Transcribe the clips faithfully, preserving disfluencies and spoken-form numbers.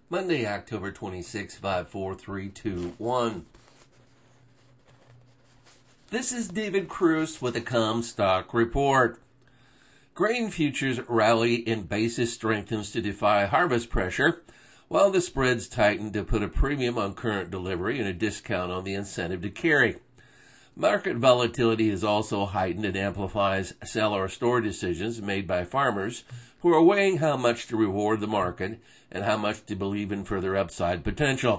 Monday, October twenty-sixth, five four three two one. This is David Cruz with the Comstock Report. Grain futures rally and basis strengthens to defy harvest pressure, while the spreads tighten to put a premium on current delivery and a discount on the incentive to carry. Market volatility is also heightened and amplifies sell or store decisions made by farmers who are weighing how much to reward the market and how much to believe in further upside potential.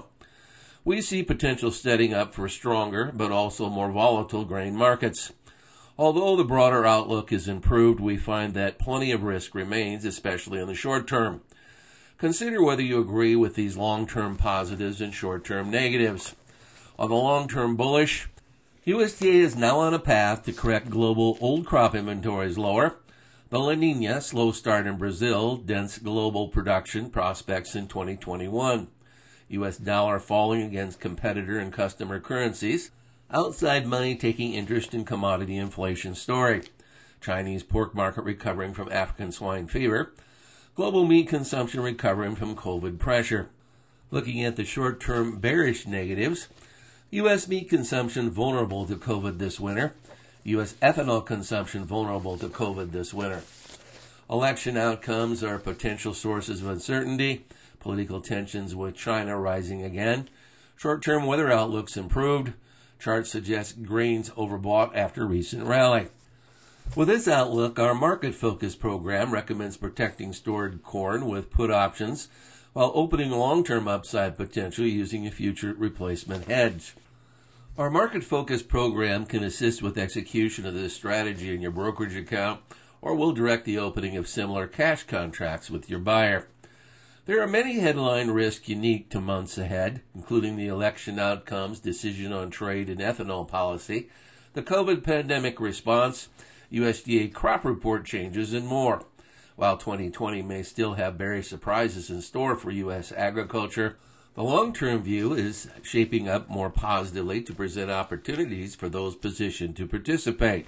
We see potential setting up for stronger but also more volatile grain markets. Although the broader outlook is improved, we find that plenty of risk remains, especially in the short term. Consider whether you agree with these long-term positives and short-term negatives. On the long-term bullish, U S D A is now on a path to correct global old crop inventories lower. The La Nina slow start in Brazil dents global production prospects in twenty twenty-one. U S dollar falling against competitor and customer currencies. Outside money taking interest in commodity inflation story. Chinese pork market recovering from African swine fever. Global meat consumption recovering from COVID pressure. Looking at the short-term bearish negatives, U S meat consumption vulnerable to COVID this winter. U S ethanol consumption vulnerable to COVID this winter. Election outcomes are potential sources of uncertainty. Political tensions with China rising again. Short-term weather outlooks improved. Charts suggest grains overbought after recent rally. With this outlook, our market focus program recommends protecting stored corn with put options while opening long-term upside potential using a future replacement hedge. Our market focus program can assist with execution of this strategy in your brokerage account, or will direct the opening of similar cash contracts with your buyer. There are many headline risks unique to months ahead, including the election outcomes, decision on trade and ethanol policy, the COVID pandemic response, U S D A crop report changes, and more. While twenty twenty may still have various surprises in store for U S agriculture, the long-term view is shaping up more positively to present opportunities for those positioned to participate.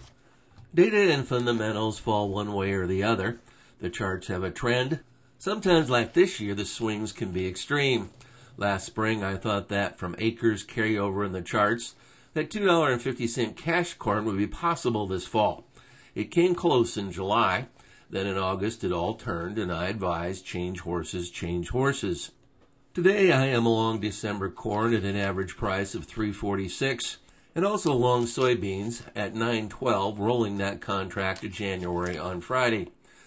Data and fundamentals fall one way or the other. The charts have a trend. Sometimes, like this year, the swings can be extreme. Last spring, I thought that from acres carryover in the charts, that two dollars and fifty cents cash corn would be possible this fall. It came close in July. Then in August, it all turned, and I advised change horses, change horses. Today, I am along December corn at an average price of three forty-six, and also long soybeans at nine twelve, rolling that contract to January on Friday.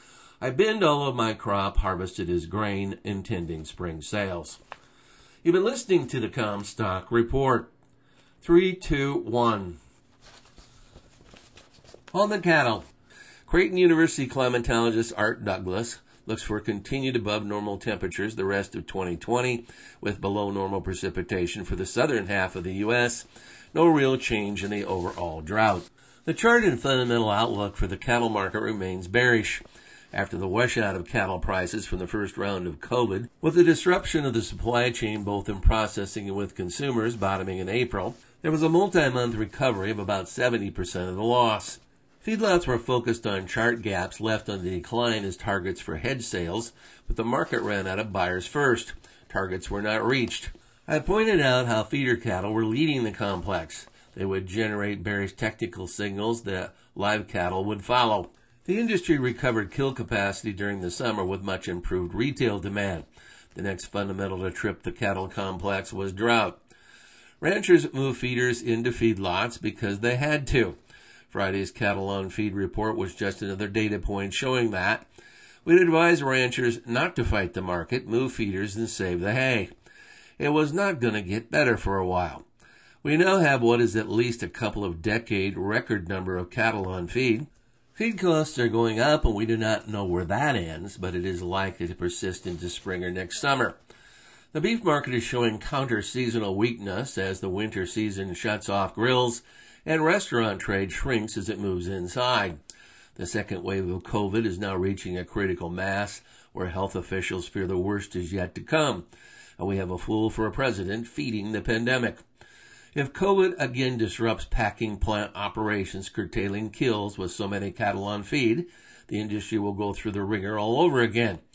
I binned all of my crop harvested as grain, intending spring sales. You've been listening to the Comstock Report. three two one. On the cattle, Creighton University climatologist Art Douglas looks for continued above normal temperatures the rest of twenty twenty, with below normal precipitation for the southern half of the U S. No real change in the overall drought. The chart and fundamental outlook for the cattle market remains bearish. After the washout of cattle prices from the first round of COVID, with the disruption of the supply chain both in processing and with consumers bottoming in April, there was a multi-month recovery of about seventy percent of the loss. Feedlots were focused on chart gaps left on the decline as targets for hedge sales, but the market ran out of buyers first. Targets were not reached. I pointed out how feeder cattle were leading the complex. They would generate bearish technical signals that live cattle would follow. The industry recovered kill capacity during the summer with much improved retail demand. The next fundamental to trip the cattle complex was drought. Ranchers moved feeders into feedlots because they had to. Friday's cattle on feed report was just another data point showing that. We'd advise ranchers not to fight the market, move feeders, and save the hay. It was not going to get better for a while. We now have what is at least a couple of decade record number of cattle on feed. Feed costs are going up, and we do not know where that ends, but it is likely to persist into spring or next summer. The beef market is showing counter-seasonal weakness as the winter season shuts off grills and restaurant trade shrinks as it moves inside. The second wave of COVID is now reaching a critical mass where health officials fear the worst is yet to come, and we have a fool for a president feeding the pandemic. If COVID again disrupts packing plant operations, curtailing kills with so many cattle on feed, the industry will go through the ringer all over again.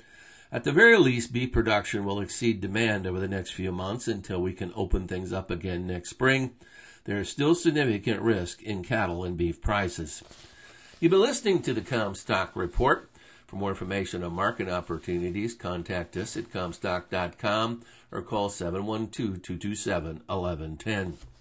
At the very least, beef production will exceed demand over the next few months until we can open things up again next spring. There is still significant risk in cattle and beef prices. You've been listening to the Comstock Report. For more information on market opportunities, contact us at comstock dot com or call seven one two, two two seven, one one one zero.